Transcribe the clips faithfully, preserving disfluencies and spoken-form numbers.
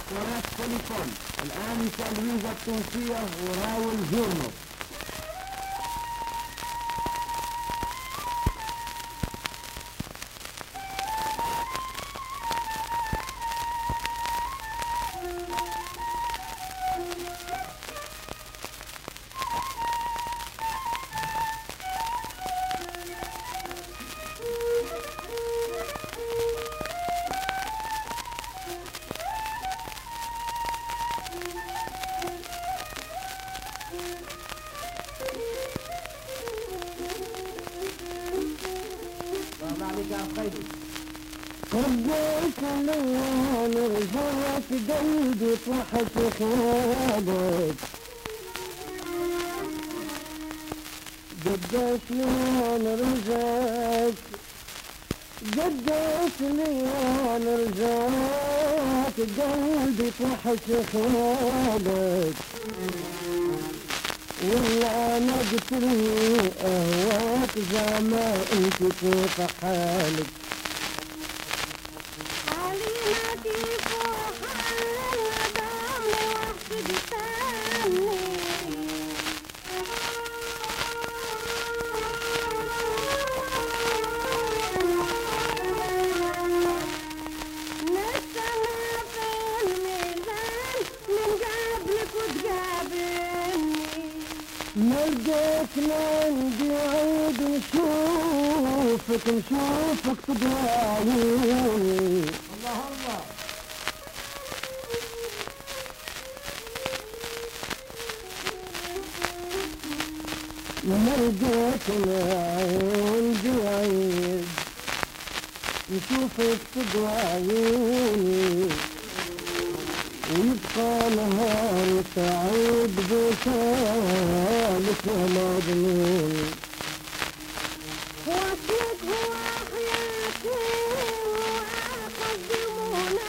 قناة تليفون الآن تلفزة التونسية وراول جورنو. ربيت اللون رجعت قلبي طرحت خيالك قديش لون رجعت قديش لون رجعت قلبي طرحت خيالك والله انا قلت لي اهواك زي ما انت كيف حالك نلقيت عندي عيد نشوفك نشوفك تضايقني الله الله نلقيت عندي عيد نشوفك تضايقني ويبقى نهار سعيد بوصالك يا مجنون وصلك هو حياتي وأقدمونا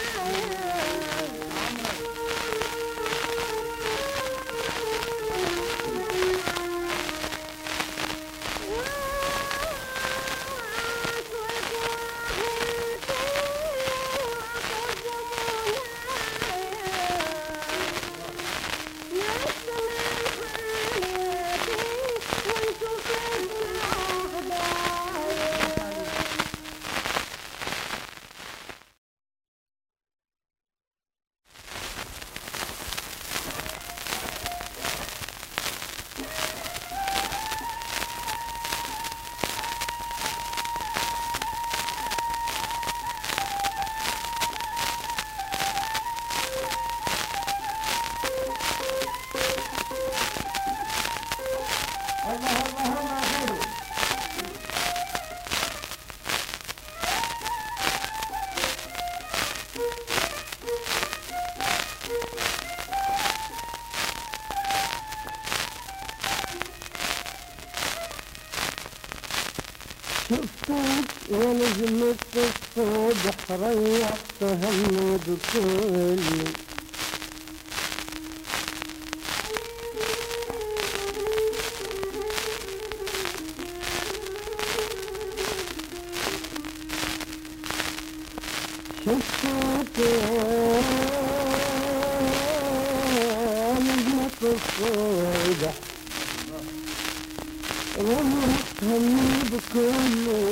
شفتك ونجمة الصبح ريحت همي بكلي شفتك ونجمة الصبح ريحت همي بكله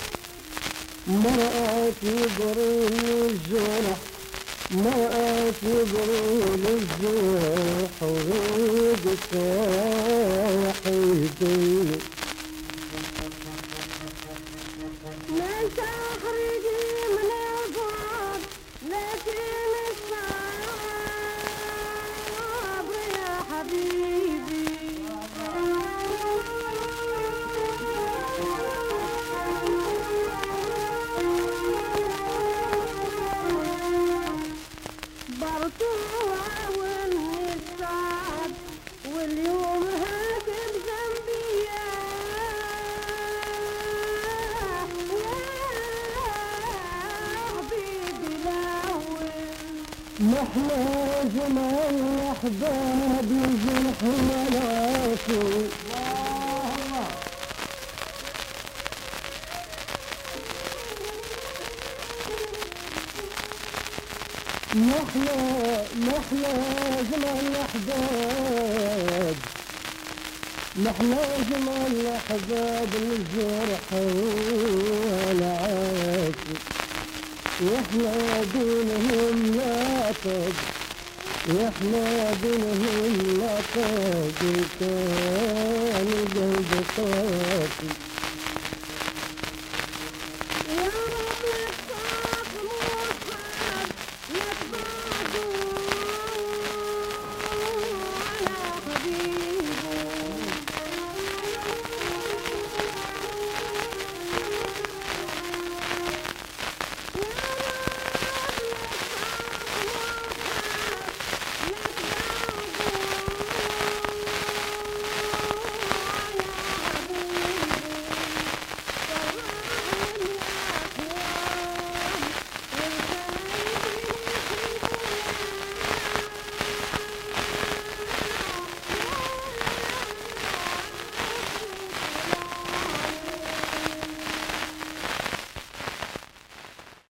مرأت يبرين الجرح مرأت يبرين الجرح وريد ساحيدي ما تخرجي من البعد لكن الصبر يا حبيبي برطوع والنسعد واليوم هاكب ذنبي يا حبيبي الأول محلى جمال الأحباب جرح ملاكي الله الله محلى محلى زمان الأحباب، محلى زمان الأحباب الجرح والعافي، واحنا دونهم لاقب، واحنا دونهم لاقب، كان القلب طافي.